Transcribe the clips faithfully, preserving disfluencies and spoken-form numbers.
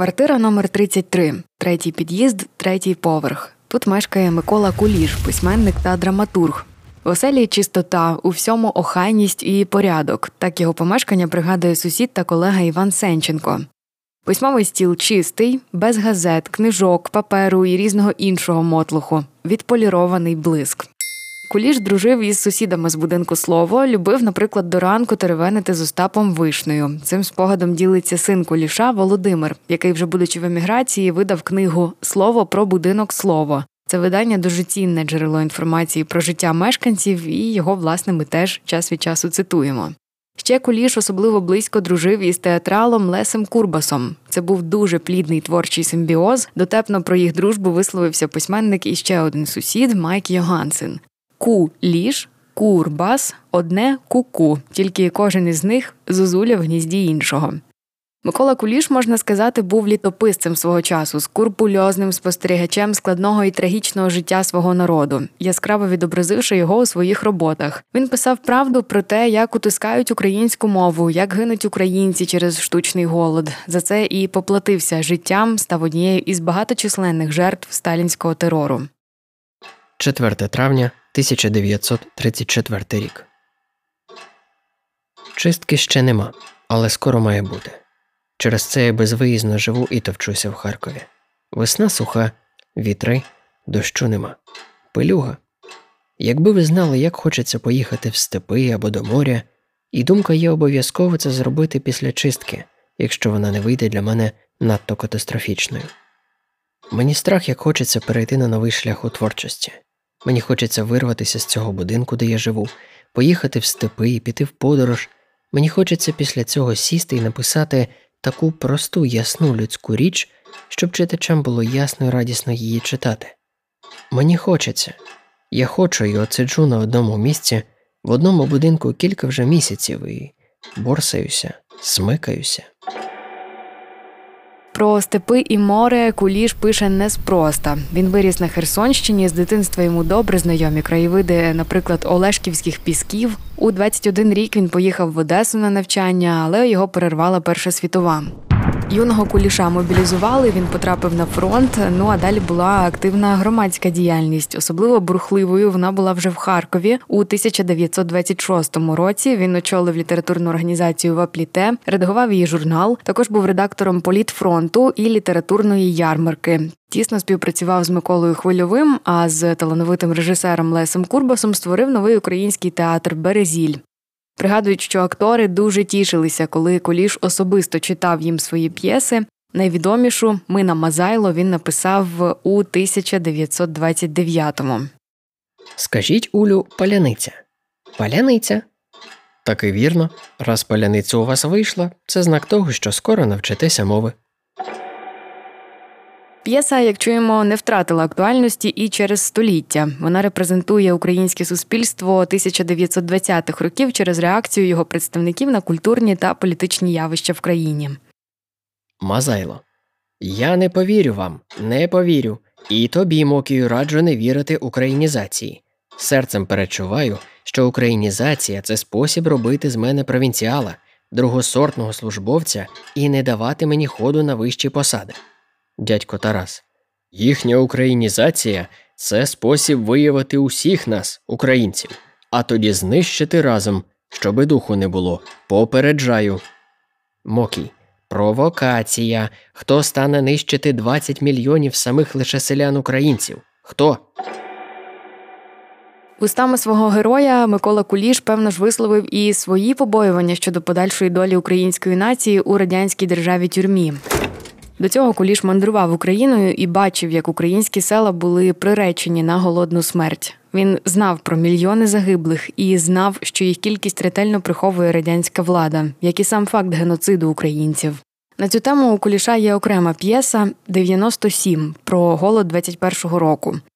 Квартира номер тридцять три, третій під'їзд, третій поверх. Тут мешкає Микола Куліш, письменник та драматург. В оселі чистота, у всьому охайність і порядок. Так його помешкання пригадує сусід та колега Іван Сенченко. Письмовий стіл чистий, без газет, книжок, паперу і різного іншого мотлуху. Відполірований блиск. Куліш дружив із сусідами з будинку «Слово», любив, наприклад, до ранку теревенити з Остапом Вишнею. Цим спогадом ділиться син Куліша Володимир, який, вже будучи в еміграції, видав книгу «Слово про будинок «Слово». Це видання дуже цінне джерело інформації про життя мешканців, і його, власне, ми теж час від часу цитуємо. Ще Куліш особливо близько дружив із театралом Лесем Курбасом. Це був дуже плідний творчий симбіоз. Дотепно про їх дружбу висловився письменник і ще один сусід Майк Йогансен. Ку-ліш, Курбас, одне ку-ку, тільки кожен із них зозуля в гнізді іншого. Микола Куліш, можна сказати, був літописцем свого часу, скрупульозним спостерігачем складного і трагічного життя свого народу, яскраво відобразивши його у своїх роботах. Він писав правду про те, як утискають українську мову, як гинуть українці через штучний голод. За це і поплатився життям, став однією із багаточисленних жертв сталінського терору. четверте травня тисяча дев'ятсот тридцять четвертий рік. Чистки ще нема, але скоро має бути. Через це я безвиїзно живу і товчуся в Харкові. Весна суха, вітри, дощу нема. Пилюга. Якби ви знали, як хочеться поїхати в степи або до моря, і думка є обов'язково це зробити після чистки, якщо вона не вийде для мене надто катастрофічною. Мені страх, як хочеться перейти на новий шлях у творчості. Мені хочеться вирватися з цього будинку, де я живу, поїхати в степи і піти в подорож. Мені хочеться після цього сісти і написати таку просту, ясну людську річ, щоб читачам було ясно і радісно її читати. Мені хочеться. Я хочу і от сиджу на одному місці, в одному будинку кілька вже місяців і борсаюся, смикаюся. Про степи і море Куліш пише неспроста. Він виріс на Херсонщині, з дитинства йому добре знайомі краєвиди, наприклад, Олешківських пісків. У двадцять один рік він поїхав в Одесу на навчання, але його перервала Перша світова. Юного Куліша мобілізували, він потрапив на фронт, ну а далі була активна громадська діяльність. Особливо бурхливою вона була вже в Харкові. У тисяча дев'ятсот двадцять шостому році він очолив літературну організацію «Вапліте», редагував її журнал, також був редактором «Політфронту» і літературної ярмарки. Тісно співпрацював з Миколою Хвильовим, а з талановитим режисером Лесем Курбасом створив новий український театр «Березіль». Пригадують, що актори дуже тішилися, коли Куліш особисто читав їм свої п'єси. Найвідомішу «Мина Мазайло» він написав у тисяча дев'ятсот двадцять дев'ятому. Скажіть, Улю, паляниця. Паляниця? Так і вірно. Раз паляниця у вас вийшла, це знак того, що скоро навчитеся мови. П'єса, як чуємо, не втратила актуальності і через століття. Вона репрезентує українське суспільство тисяча дев'ятсот двадцятих років через реакцію його представників на культурні та політичні явища в країні. Мазайло. Я не повірю вам, не повірю. І тобі, Мокію, раджу не вірити українізації. Серцем перечуваю, що українізація – це спосіб робити з мене провінціала, другосортного службовця і не давати мені ходу на вищі посади. Дядько Тарас. Їхня українізація – це спосіб виявити усіх нас, українців, а тоді знищити разом, щоби духу не було. Попереджаю. Мокій. Провокація. Хто стане нищити двадцять мільйонів самих лише селян-українців? Хто? Устами свого героя Микола Куліш, певно ж, висловив і свої побоювання щодо подальшої долі української нації у радянській державі-тюрмі. До цього Куліш мандрував Україною і бачив, як українські села були приречені на голодну смерть. Він знав про мільйони загиблих і знав, що їх кількість ретельно приховує радянська влада, як і сам факт геноциду українців. На цю тему у Куліша є окрема п'єса «дев'яносто сім» про голод двадцять першого року.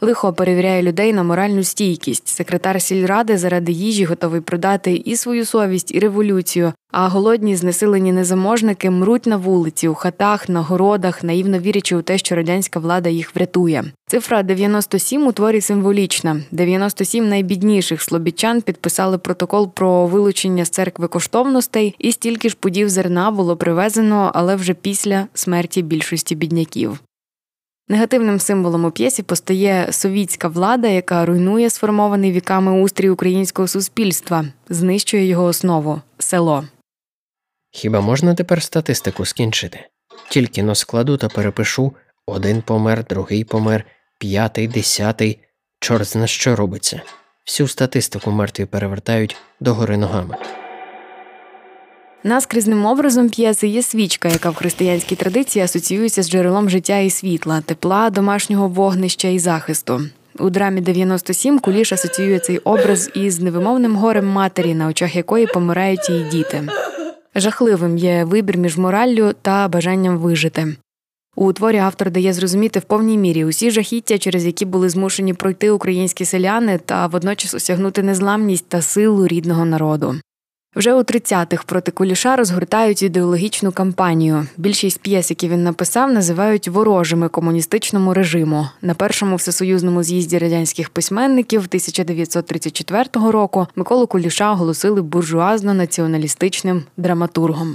Лихо перевіряє людей на моральну стійкість. Секретар сільради заради їжі готовий продати і свою совість, і революцію, а голодні, знесилені незаможники мруть на вулиці, у хатах, на городах, наївно вірячи у те, що радянська влада їх врятує. Цифра дев'яносто сім у творі символічна. дев'яносто сім найбідніших слобідчан підписали протокол про вилучення з церкви коштовностей, і стільки ж пудів зерна було привезено, але вже після смерті більшості бідняків. Негативним символом у п'єсі постає совітська влада, яка руйнує сформований віками устрій українського суспільства, знищує його основу – село. Хіба можна тепер статистику скінчити? Тільки но складу та перепишу – один помер, другий помер, п'ятий, десятий. Чорт зна що робиться. Всю статистику мертві перевертають догори ногами. Наскрізним образом п'єси є свічка, яка в християнській традиції асоціюється з джерелом життя і світла, тепла, домашнього вогнища і захисту. У драмі дев'яносто сім Куліш асоціює цей образ із невимовним горем матері, на очах якої помирають її діти. Жахливим є вибір між мораллю та бажанням вижити. У творі автор дає зрозуміти в повній мірі усі жахіття, через які були змушені пройти українські селяни, та водночас осягнути незламність та силу рідного народу. Вже у тридцятих проти Куліша розгортають ідеологічну кампанію. Більшість п'єс, які він написав, називають ворожими комуністичному режиму. На першому всесоюзному з'їзді радянських письменників тисяча дев'ятсот тридцять четвертого року Миколу Куліша оголосили буржуазно-націоналістичним драматургом.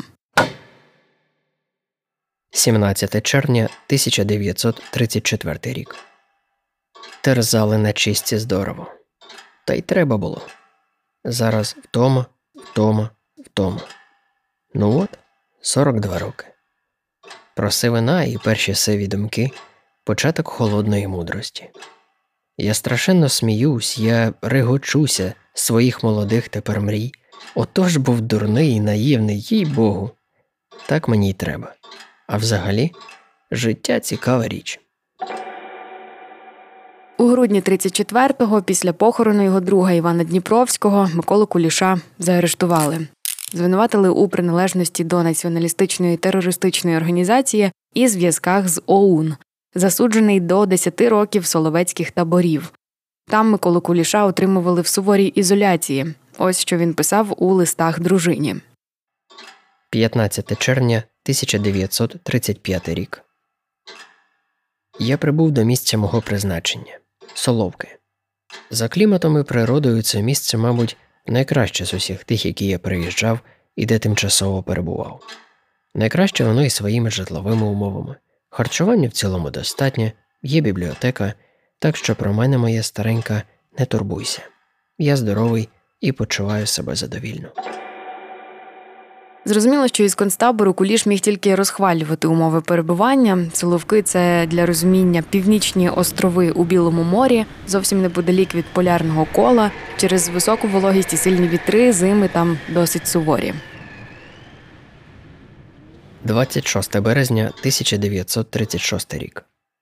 сімнадцяте червня тисяча дев'ятсот тридцять четвертий рік. Терзали на чисті здорово. Та й треба було. Зараз втома, втома, втома. Ну от, сорок два роки. Про сивина і перші сиві думки – початок холодної мудрості. Я страшенно сміюсь, я регочуся з своїх молодих тепер мрій. Отож був дурний і наївний, їй-богу. Так мені й треба. А взагалі, життя – цікава річ. У грудні тридцять четвертого, після похорону його друга Івана Дніпровського, Миколу Куліша заарештували. Звинуватили у приналежності до націоналістичної терористичної організації і зв'язках з ОУН. Засуджений до десяти років соловецьких таборів. Там Миколу Куліша отримували в суворій ізоляції. Ось що він писав у листах дружині. п'ятнадцяте червня тисяча дев'ятсот тридцять п'ятий рік. Я прибув до місця мого призначення – Соловки. За кліматом і природою це місце, мабуть, найкраще з усіх тих, які я приїжджав і де тимчасово перебував. Найкраще воно і своїми житловими умовами. Харчування в цілому достатнє, є бібліотека, так що про мене, моя старенька, не турбуйся. Я здоровий і почуваю себе задовільно. Зрозуміло, що із концтабору Куліш міг тільки розхвалювати умови перебування. Соловки – це, для розуміння, північні острови у Білому морі, зовсім неподалік від полярного кола. Через високу вологість і сильні вітри зими там досить суворі. двадцять шостого березня тисяча дев'ятсот тридцять шостий рік.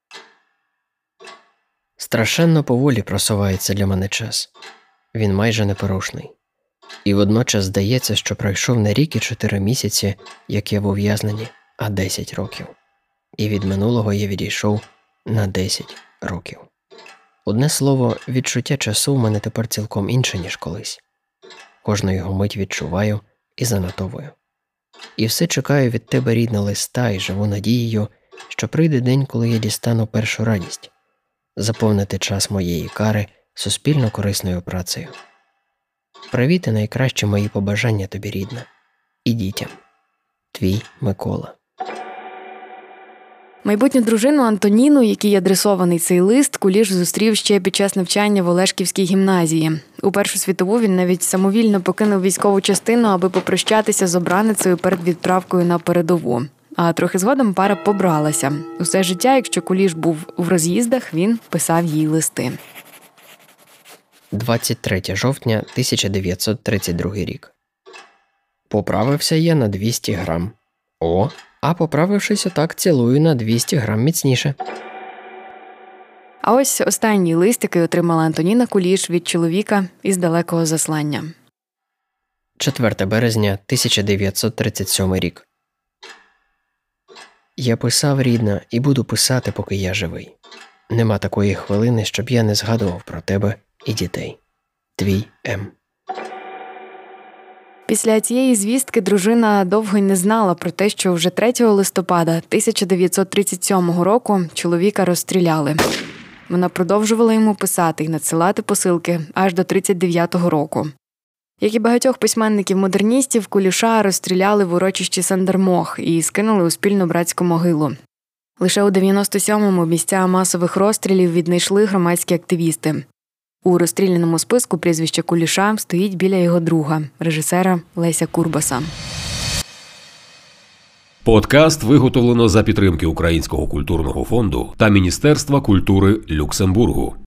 Страшенно поволі просувається для мене час. Він майже непорушний. І водночас здається, що пройшов не рік і чотири місяці, як я в ув'язненні, а десять років. І від минулого я відійшов на десять років. Одне слово, відчуття часу в мене тепер цілком інше, ніж колись. Кожну його мить відчуваю і занотовую. І все чекаю від тебе, рідна, листа, і живу надією, що прийде день, коли я дістану першу радість – заповнити час моєї кари суспільно корисною працею. Привіт і найкращі мої побажання тобі, рідна, і дітям. Твій Микола. Майбутню дружину Антоніну, якій адресований цей лист, Куліш зустрів ще під час навчання в Олешківській гімназії. У Першу світову він навіть самовільно покинув військову частину, аби попрощатися з обраницею перед відправкою на передову. А трохи згодом пара побралася. Усе життя, якщо Куліш був в роз'їздах, він писав їй листи. двадцять третього жовтня тисяча дев'ятсот тридцять другий рік. Поправився я на двісті грам. О, а поправившись отак, цілую на двісті грам міцніше. А ось останній лист, який отримала Антоніна Куліш від чоловіка із далекого заслання. четвертого березня тисяча дев'ятсот тридцять сьомий рік. Я писав, рідна, і буду писати, поки я живий. Нема такої хвилини, щоб я не згадував про тебе і дітей. Твій М. Після цієї звістки дружина довго й не знала про те, що вже третього листопада тисяча дев'ятсот тридцять сьомого року чоловіка розстріляли. Вона продовжувала йому писати і надсилати посилки аж до тридцять дев'ятого року. Як і багатьох письменників-модерністів, Куліша розстріляли в урочищі Сандермох і скинули у спільну братську могилу. Лише у дев'яносто сьомому місця масових розстрілів віднайшли громадські активісти. У розстріляному списку прізвище Куліша стоїть біля його друга, режисера Леся Курбаса. Подкаст виготовлено за підтримки Українського культурного фонду та Міністерства культури Люксембургу.